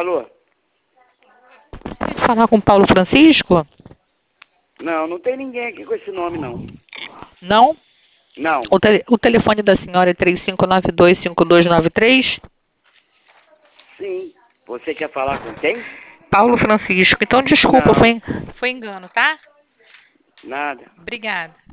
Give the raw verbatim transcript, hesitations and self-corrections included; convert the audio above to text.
Alô? Gostaria de falar com o Paulo Francisco? Não, não tem ninguém aqui com esse nome, não. Não? Não. O, tele, o telefone da senhora é três cinco nove dois, cinco dois nove três? Sim. Você quer falar com quem? Paulo Francisco. Então, desculpa, Não, foi, foi engano, tá? nada. Obrigada.